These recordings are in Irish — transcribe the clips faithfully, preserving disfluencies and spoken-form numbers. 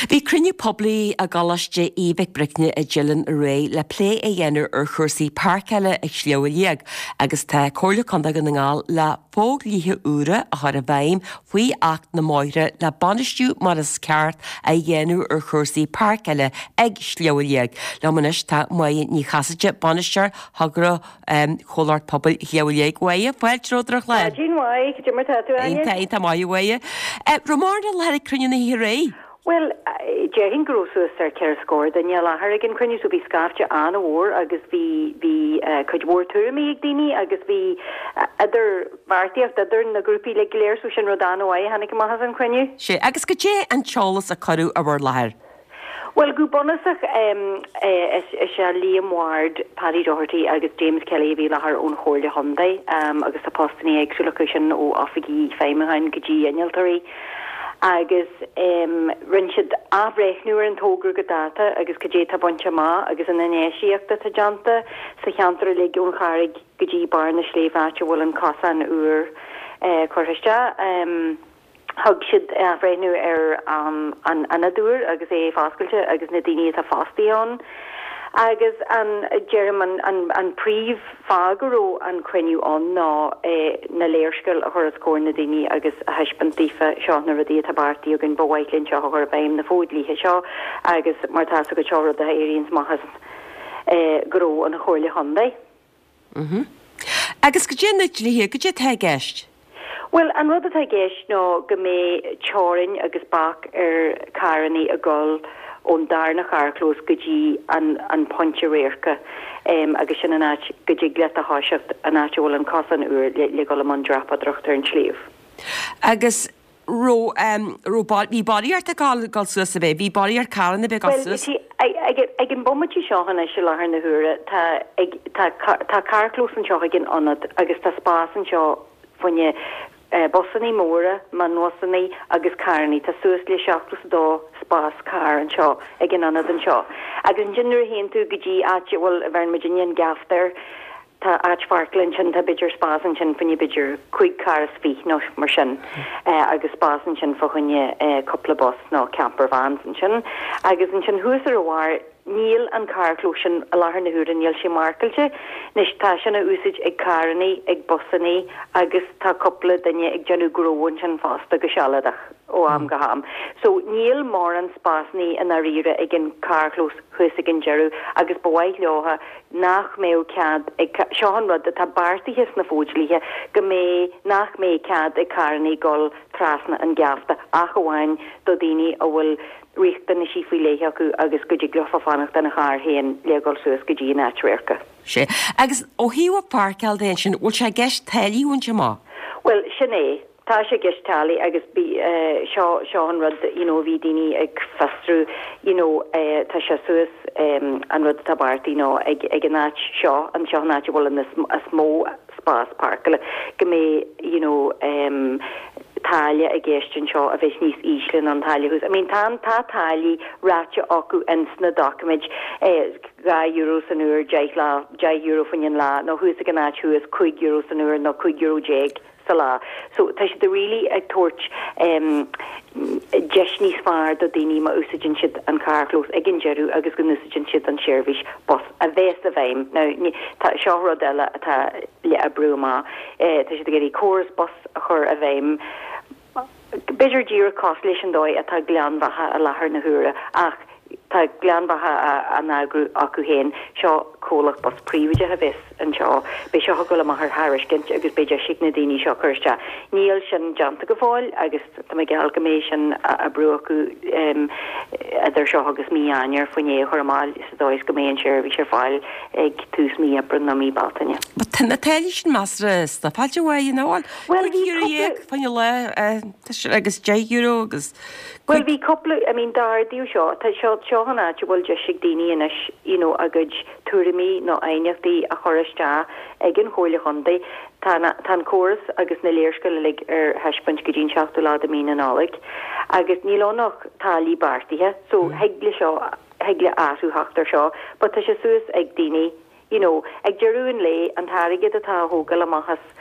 Bhí crinne poblí a galaiste íbeh bricne a Gillan ré le lé a dhéanú ar chuirsaí parceile ag sleoilíag agus tá cóirla conda gan ngáil le fóg líthe úra a thar a bhaim faoi acht na máire le banistú mar is ceart a dhéanú ar chuirsaí parceile ag sleoilíag. Le manis tá maigh ní chasaide banisteir thagra choláirt pobl sleoilíag waithe foiil tródrach le. Jean White, Jimmer Tattoo. Einta einta maigh waithe. Romárna le crinne na hí ré. Well, Jerin Grosso ar ceir scóir Daniel lahar agin crunne so bhí scafte an ór agus bhí bhí chuid mór tuairmí ag daoine agus bhí idir bhartaíocht idir na grúpaí le léir so sin rodán óhaid hanig go maithas an crunne. Sé agus go dé an teolalas a choú a bhar lahar. Well, go bonusach um, is se Liam Ward, Paddy Doherty agus James Kelly bhí lahar ón chóirle Hyundai um, agus a postní agsúlacha sin ó afigí féimeáin go dtí innealtarí. agus um, rinsead afreichnúir an tógur go data agus go dé tabhainte má agus an inéisiíochta tá janta sa cheantar le ún charig go dtí bar na sléomhhaite bhfuil an cosa an úr uh, chuiriste. Um, Thug siad afreichnú ar um, an anadúr agus é fáscailte agus na daoine a fástaíán. agus an German an an príomh fágaró an cruniú an ná eh, na léirscail a chur scóir na daoine agus a heispantífa seo na rudí tabartí a gin bhhaidlinn seo chur bhaim na fódlíthe seo agus mar tá go teir a éiríonn machchas eh, gró an chóirle Hyundai. Mhm. Agus go dé líthe go dé the gceist. Well, an rud atá gceist nó go mé teorin agus bach ar caraní a gol ón darna charclós go dtí an, an pointe réircha um, agus sin an go dtí glet a háiseacht an áitiúil an cosan úr le, le go am an drapa drochtar an slíomh. Agus ró um, bhí baríart a gáil gáil suas a bheith, bhí baríart caran a bheith gáil suas? Well, ag an bommatí seohanna se lethar na huaire tá carclós an seo gin anad agus tá spás an seo fanne Uh, Bossaní móra, man nósanní agus carní tá suas le seachtas dó spás car an seo ag an anad an seo. Agus an ginnir héon tú go dtí áte bhfuil a bhean Virginian gaftar tá áit farclann sin tá bididir spásan sin fanne bididir chuig caras fí nó mar sin uh, agus spásan sin fa chunne uh, coppla bus nó camper vans an sin agus an sin húsar a bhhair níl an carclúsin a láthair na húra níl sé marcailte, nes tá sin a úsid ag carnaí ag bosaní agus tá coppla daine ag deanú gróin sin fásta go sealadach ó am go ham. So níl mór an spásnaí in a riire ag an carclós chuis ag an jeú agus bhhaid leotha nach mé cead ag seán rud a tá bartaíhis na fódlíthe go mé nach mé cead ag carnaí gol trasna an gafta a gohhain do daoine a bhfuil riachta na sífaí léthe acu agus go dtí glufa fannacht na chár héin legáil suas go dtí náitréircha. Sé. Agus ó hiú a parceil déan sin bhfuil sé gceist tailíúnte má? Well, sinné, tá sé gceist talí agus bí uh, seo seo an rud you know, bhí daoine ag fastrú you know, uh, tá sé suas um, an rud tabartí nó ag, ag an náit seo an seo náit bhfuil an a smó spás parceile go mé you know, um, Talia a gestion seo a bheits níos íslinn an talia hús. I mean, tá tá tali ráte acu insna document eh, ga euros an úr, jai lá, jai euro fannin lá, no hús a gannáit hús chuig euros an úr, no chuig euro jeg sa lá. So, tá sé really a torch um, jeis níos far do daoine ma úsagin siad an carclós ag an jeú agus go úsagin siad an seirbhís bos a bheits a bhaim. Now, tá seohrad eile atá le a brúma, eh, tá sé géirí córas bos a chur a bhaim Bidir dír cos leis an dóid atá gleanmhatha a láthair na huaire ach tá gleanmhatha an agru acu héin seo cólach bos príomide a bheits an seo be seo go le maithar thairiscint agus beidir sic na daoine seo chuirte. Níl sin janta go fáil agus tá mé geall go mééis sin a brú acu um, idir seo agus mí ainear faoiné chumáil is dóis go méon seirbhí ar fáil ag tús mí a brun na mí baltaine. Ba tanna tailí sin masras tá fáilte bhhaid in áil? Well, dhéag fanne le agus dé euro agus Well, bhí coppla, I mean, dar díú seo, tá seo seohanna te bhfuil de sig daoine inis, you know, a gud tuairimí nó ainiachtaí a choriste ag an chóirle Hyundai, tá córas agus na léirscail le ar heispint go dtín seachtú lá a mína nálaigh, agus nílónach tálí bartaithe, so heagla seo, heagla áú haachtar seo, but tá sé suas ag daoine, you know, ag dearúin lé an táirigid atá hógal amachchas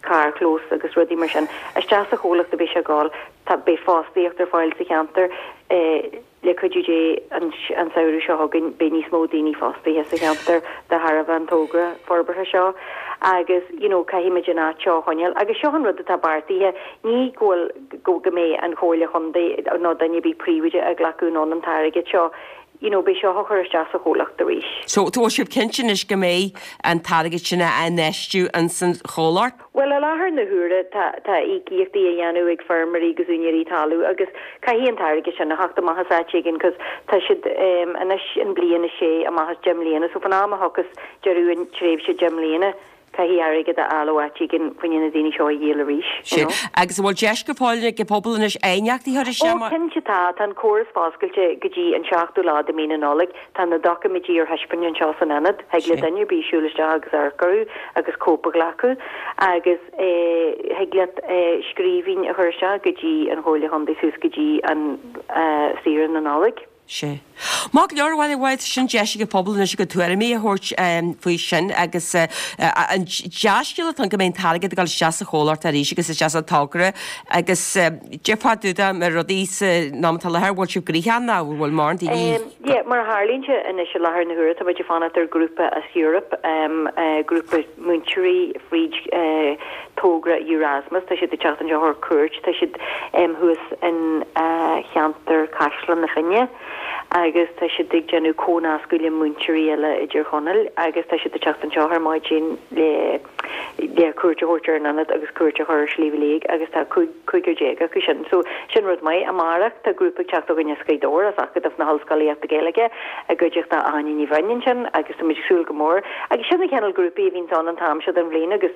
car close agus rudí mar sin as teas a cholaach de be se gáil tá be fástaíocht ar fáil sa cheantar le chuidiré an an saoú seo hagann be níos mó daoine fástaí sa cheantar de Harbh an tógra forbartha seo agus you know caiimiid ná seo choineal agus seo an rud atá bartaíthe ní ghfuil go go mé an chola chundé nó danne bí príomide a ghlaún an an taige seo you know be seo chuir teas a cholaach de ríis. So tú sib cincin is go mé an taige sinna a neistú an san choláir? Well a láthir na hure tá ííochttaí a dhéanú ag fermarí go únirí talú agus caihí an taige sin na hachtta maithaságin cos tá siad anis an bliana sé a maithas gemlíana so fan am hagus dearú an tréimh se gemlíana caihí aige a alhatígin faoine daoine seo dhéal a ríis. Agus bhfuil deis go fáilne go pobl is éineachtaí thuir sem. Ó cin tá tan choras fáscailte go dtí an seachtú lá a mína nálaigh tá na docamití ar heispain an seo san anad heag le dainir bíisiúlaiste agus arcarú agus cópa glacu agus heagla scríbhín a chuirse go dtí an hóla chun sús go dtí an síran na nálaigh. sé. Má leorhhaile bhhaid sin deise go pobl is go tuair mí a thuirt faoi sin agus an deisciúla an go mén talgad gáil seaas a chóláirt a ríis agus is seaas tágra agus depaúda mar rodí námtá lethir bhil siú grícheanna bhfuil mar í. Dé mar hálínse in is se lethir na huiir a bid fanna ar grúpa as Europe grúpa Munchery Fríd tógra Erasmus tá si de teachtan seo th cuairt tá siad thuas in cheantar Caisleán na Finne. agus tá si dig genú cónascuile Munchery eile idir chonel agus tá si de teachtan seo ar maid sin le le cuairte hortar anad agus cuairte chuir slíomh agus tá chuigur déga chu sin so sin rud mai amach tá grúpa teachta gonne scaidóir as agad na hallscalaíocht a géige a goideocht a aine ní bhain sin agus muidsúil go mór agus sinna cheanal grúpaí hín an an tam se an bblion agus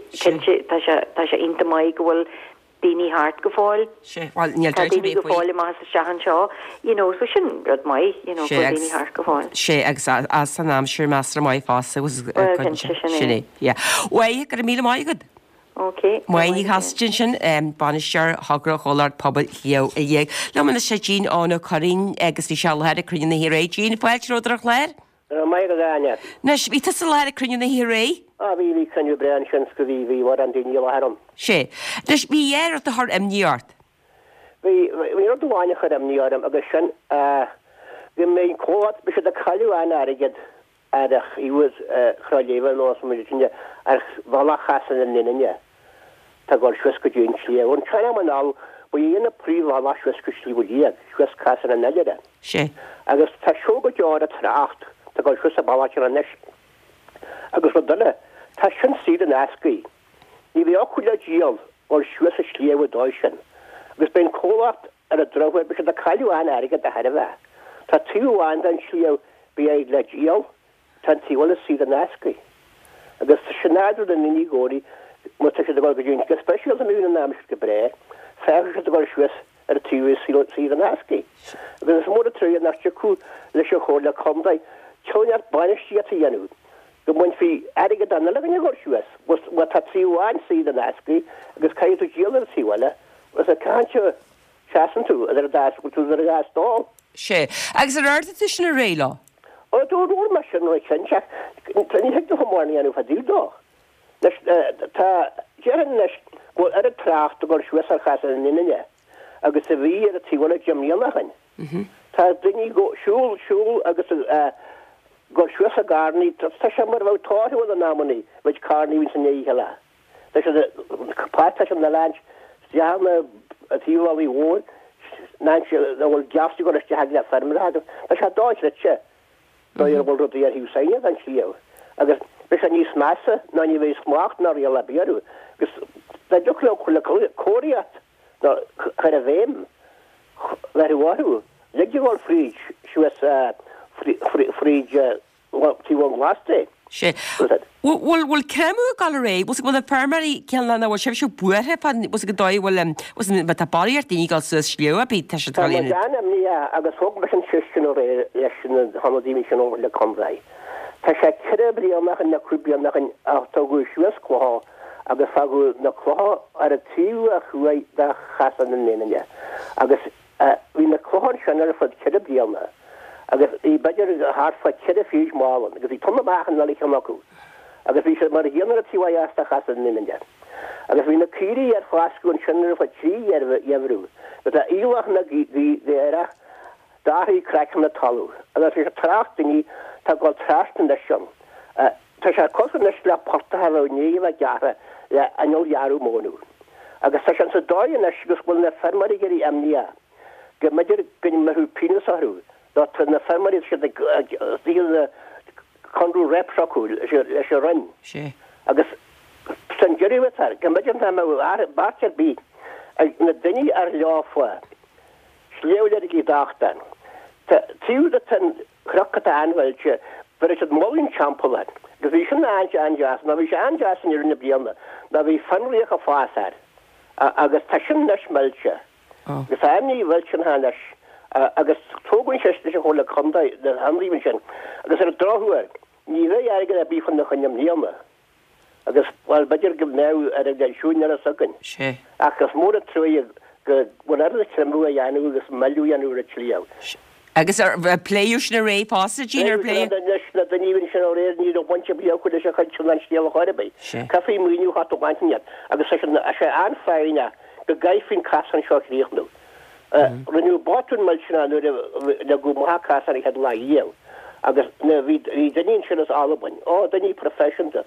tá sé inta mai gohfuil Dini hart go fáil go fáil má sehan seo so sin rud mai Dini hart go fáil. sé agus as san am siir meastra mai fása sinné. Ué gur mí maigad? Muí hastin sin banistear hagra choláir poblbal leo a dhéag. Le mana sé dín ána choín agus í sehead a crunne na hiré dín foiilróidirach léir? Mai go dáine. Nes ví sa leir a crunne na hiré? A bhí hí cynniú brean sin scoíhí war an daine leharm. sé. Leis bhí dhéar a th imníart? Bhí ru bháine chu imníarm agus sin bhí mé cóhat be a chaú an aiged aach íhs chráléhar nó muine ar bhla chasan in linne Tá gáil suas go dún slíú an chena manál bu dhéana príomhá suas go slíúíag suas casan an neide. sé. Agus tá seo go deir a trácht tá gáil suas a bhhair an neis. Agus ru duine tá sin siad an ascaí. Ní bhí áchuile díal ó suas a slíomh dó sin. Agus ben cólacht ar a drohfuir be a caiúháin aige a head bheith. Tá túháin an slíomh bí éag le díal tan tíhla siad an ascaí. Agus sinnáidir an minigóí mu sé go dún go speisial an úna náam go bré, fe se go suas ar a tú siad an ascaí. Agus is mór a trí nach seú leis se chóla comdaid teart bainistí a dhéanú. Go muin fi aige an le go suas wat tá tíháin siad an ascaí agus caiú díal ar tíhile was a canse seaan tú ar dá go tú ar a gasá. sé. Agus ar airta tu sin a réile? Ó dúú mar sin sin ní he go mórna anú fa dúdá. Tá jean leis ghil ar a tracht a gur suas ar chas an inine agus a bhí ar a tíhla gemíalachan. Tá duine siúl siúl agus gur suas a garní tá sem mar bh táhfuil a námaní bheit carní vín san éige le. Tá pá sem na leint deanna a tíhí hór ná bhfuil deafú go te heag le fermar agus Tá se dáid le se ar bhil rudí ar hiúsaine an slíomh agus be a níos measa ná ní bhééis smácht ná í le bearú gus du le chula cóíat ná chu a bhéim leháú le bháil fríd suas fríd tíhhain glasté. sé. Bhfuil cemú gal ré, bus bhil a permarí ceanna bhil seh siú buirthe bus go dóhfuil a baríart daoine gáil suas sleo a bí te se talína. ní agus fog be an sisin ó ré leis sin hanadíimi sin ó le comráid. Tá sé cere bríonnach na cruúbíonnach an átóú suas chláá agus fagu na chláá ar a tíú a chuid de chasan na léine. agus hí na chláán sin ar fod cere bríonna. agus í beidir hart fa cere fiús málan, agus í tonna bachan le cheachú. agus bhí sé mar héanar a tíhaasta chasan na léine. agus bhí na cíí ar fáasún sinnar fa trí ar jehrú, be a íhach na éire dáí creic na talú, agus fi trachtní tá gáil trastan lei sin. Tá sé cosan leis le portathe le níomh deara le anolhearú mónú. Agus tá an sa dáin leis gus bhfuil na fermarí gurí amní, go meidir gunn marú pínasarú, dá na fermarí si díal conú repseú leis a rinn. Agus san jeirihtar go meidir bartear bí na duine ar leáfuá, sléoile í dáchtain. Tíú tan chrochata anhailte ber het mollin champelen. Ge vi sin anje anjas, na vi anjas in na bielne, na vi fanrich a faar. Agus tasin nes melche. Ge famni welchen hanes agus togun se hole konda de hanriven. Agus er drohuer. Ni we erger a bi van de chonjem nieme. Agus wal badger ge nou er de sjoen a sokken. Agus mor troje ge wonner kremru janu gus malu janu rechliau. Agus ar pléú sin a ré pasta Jean play den even sin ré ní do bunch bí chu se chu an stíal choirbé. Caí muú hat bainine agus se se anfeirine go gaifin cas an seo ríochnú. Rinú botún me sin le go má cas an het le dhéel agus hí danín sin as albain ó daní professionta.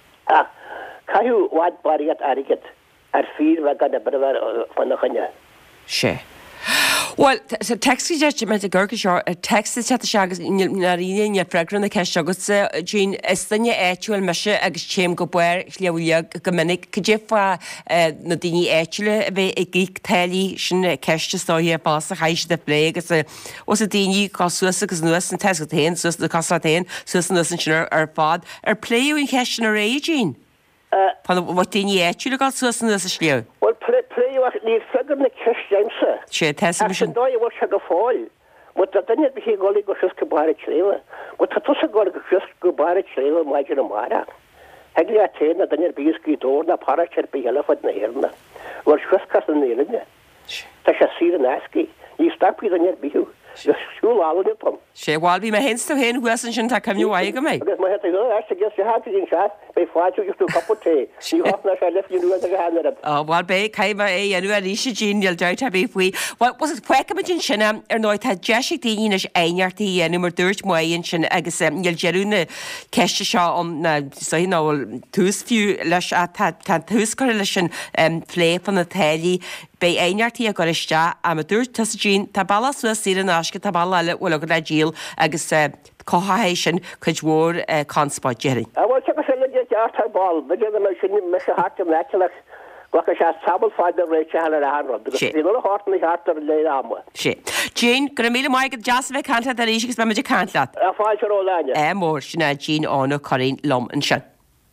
Caiú wad bariad aget ar fi le gan a brewer fan nachchanne. sé. Well, so text me a gurca seo a text se segus naíine fregran na ceist agus Jean istanne éúil meise agus téim go buir leúile go minic go défa na daoine éitiile a bheith i gíic tailí sin ceiste stáí bás a chaisi de lé agus os a daoine cá suas agus nuas an te go taon sus na casa taon sus nuas an sinar ar fád ar pléú in ceiste na ré Jean. Pan wat daoine éitiúile gáil suas nuas a sleo. Well, pléúach ní fegar na ceistjaimsa. sé te sin dói bhar se go fáil, wat a danne be golig go fis go bare tréile, wat tá tusa go go fis go bare tréile maidir am mara. Hegli a téna danne bíscí dór na paracher be heile fod na hirna. War fis an nélinne. Tá se sí an asci, ní stapí danne bíú. Siúl áne pom. sé bháil bhí me hensta hen huasan sin tá cemú aige mé. Agus mai het go as ge se hat in chat bei fáú just kapoté. Sí hofna se lefú a hanna. Á bháil bé caiime é anú a ríise Jeanil deit a bé faoi. Wat was puicimidin sinna ar nóid tá deisiigh daoine éarttaí anú mar dúirt muon sin agus níl jeúna ceiste seo an náhfuil túsfiú leis tá túscoir lei sin lépan na tailí Bei einartí a goiste a ma dúirt tas Jean tá balla suas sí an asca tá balla le bhfuil go le díal agus cóhaéis sin chuid mhór conspáid jerin. A bhil te se le deartar ball, be me sin me se hart am leach go se sabal fáid a réite hena a hanrod, agus í le hána hartar le amha. sé. Jean gur mí mai go jazz bheith cantla a ríisigus be meidir cantlaat. A fáil se róláine. É mór sinna Jean ána choín lom an sin.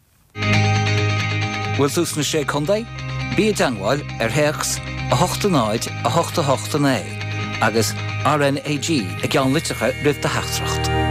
Bhfuil tús na sé chundaid? Bí danháil ar heachs a hochtanáid a hochta hochtané agus R N A G ag gan littecha rih de heachtracht.